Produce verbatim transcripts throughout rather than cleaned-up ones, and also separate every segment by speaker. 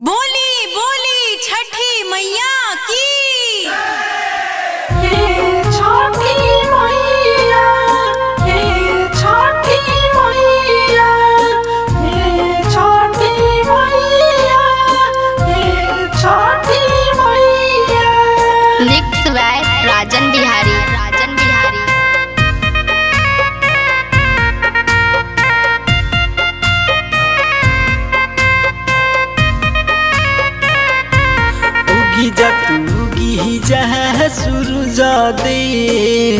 Speaker 1: बोली बोली छठी मैया की।
Speaker 2: हे छठी मैया, हे छठी मैया, हे छठी मैया, हे छठी मैया।
Speaker 3: लिप्स बाय राजन बिहारी राजन बिहारी
Speaker 4: उगी जा तू उगी जा सूरज दे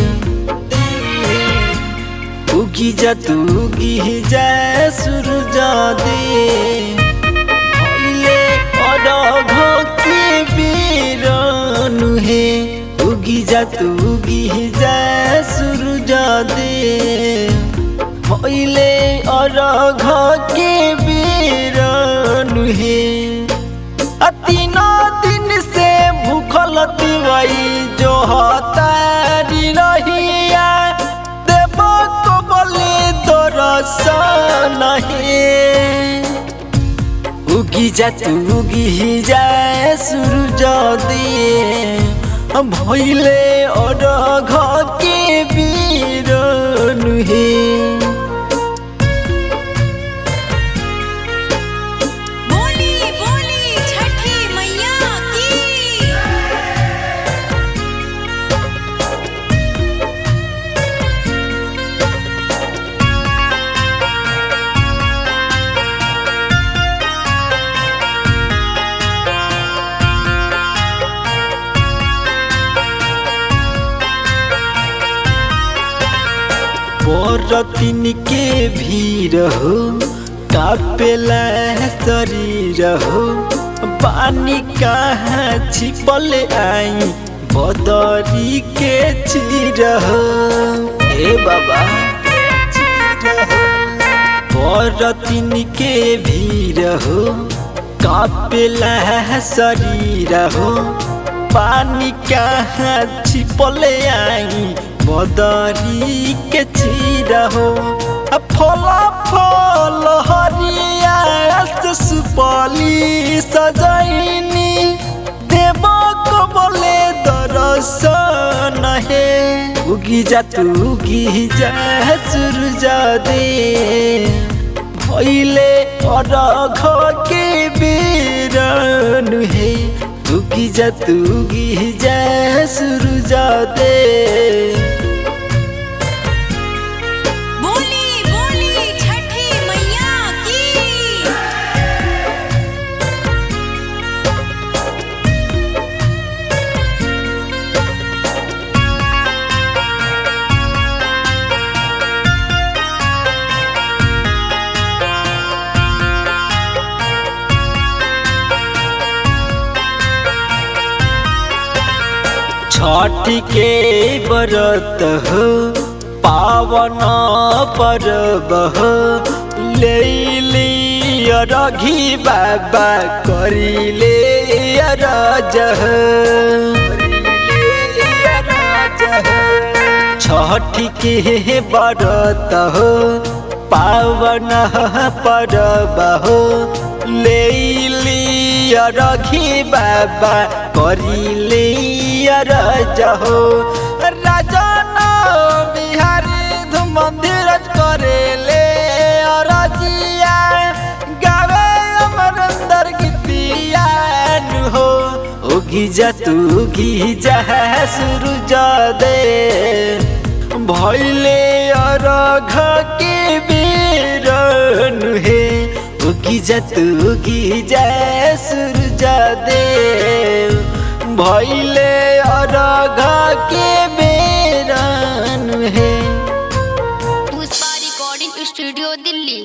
Speaker 4: उगी जा तू उगी जा सूरज दे भइले अरघ के बेर नुहे उगी जा तू उगी जा सूरज दे भइले अरघ के बेर नुहे तीनों दिन से भूखल तिवई जो हतारी रहिया देव को बोले दरसन हे उगी जा तू उगी जा सूरज दे भइले अरघ के बेर नुहे। बरतिन के भीड़ हो कापेला शरीर हो पानी कहाँ छिपल आई बदरी के चीर हो हे बाबा बरतिन के भीड़ हो कापेला शरीर हो पानी कहाँ छिपल आई बदरी के चीर हो फल फल हरिया सुपली सजैनी देव को बोले दरसन हे उगी जा तू उगी जा सूरज दे भइले अरघ के बेर नुहे उगी जा तू उगी जा सूरज दे। छठ के व्रत हो पावन पर्व हो ले रघी बाबा करिले अरज छठ के व्रत हो पावन पर्व हो ले रघी बाबा करिले अरज हो राजन बिहारी धूम मंदिर करेले अरजिया गावे अमरंदर गीतिया हो उगी जा तू उगी जा सूरज दे भइले अरघ के बेर नुहे उगी जा तू उगी जा सूरज दे भइले अरघ